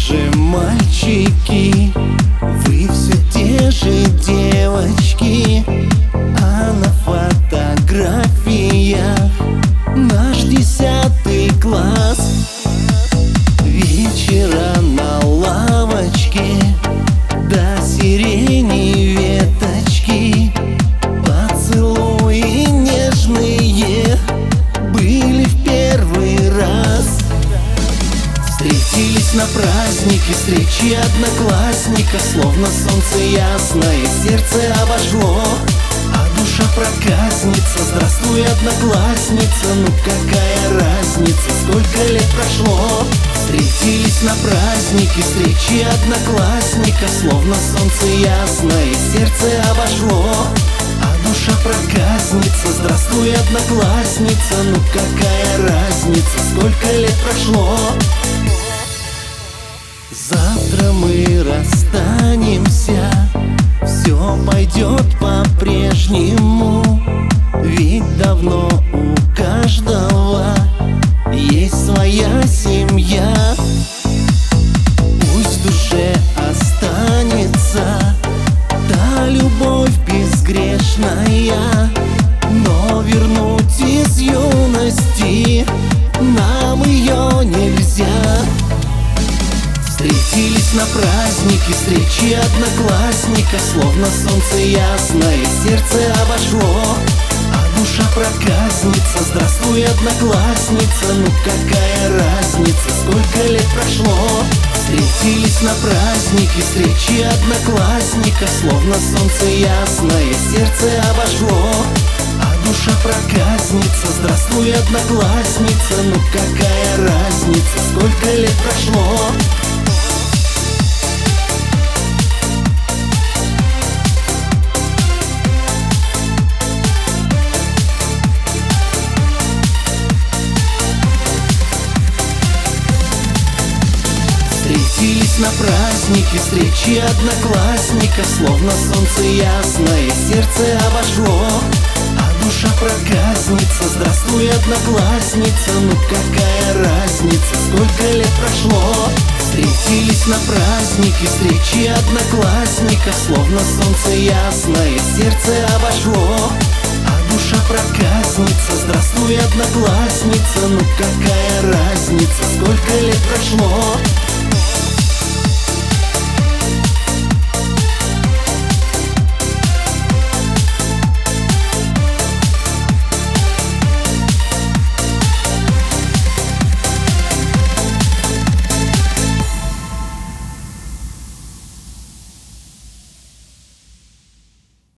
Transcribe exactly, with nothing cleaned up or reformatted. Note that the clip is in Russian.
же мальчики, вы все те же девочки, а на фотографиях наш десятый класс. Вечера на лавочке до сирени веточки, поцелуи нежные были в первый раз. Встретились на празднике, встречи одноклассника, словно солнце ясное сердце обожгло. А душа проказница, здравствуй, одноклассница, ну какая разница, сколько лет прошло. Встретились на празднике, встречи одноклассника, словно солнце ясное сердце обожгло. А душа проказница, здравствуй, одноклассница, ну какая разница, сколько лет прошло. Завтра мы расстанемся, все пойдет по-прежнему, ведь давно у каждого есть своя семья. Пусть в душе останется та любовь безгрешная, но вернуть из юности нам ее нельзя. Встретились на празднике, встречи одноклассника, словно солнце ясное сердце обожгло. А душа проказница, здравствуй, одноклассница, ну какая разница, сколько лет прошло. Встретились на празднике, встречи одноклассника, словно солнце ясное сердце обожгло. А душа проказница, здравствуй, одноклассница, ну какая разница, сколько лет прошло. Встретились на празднике, встречи одноклассника, словно солнце ясное сердце обожгло. А душа проказница, здравствуй, одноклассница, ну какая разница, сколько лет прошло. Встретились на празднике, встречи одноклассника, словно солнце ясное сердце обожгло. А душа проказница, здравствуй, одноклассница, ну какая разница, сколько лет прошло.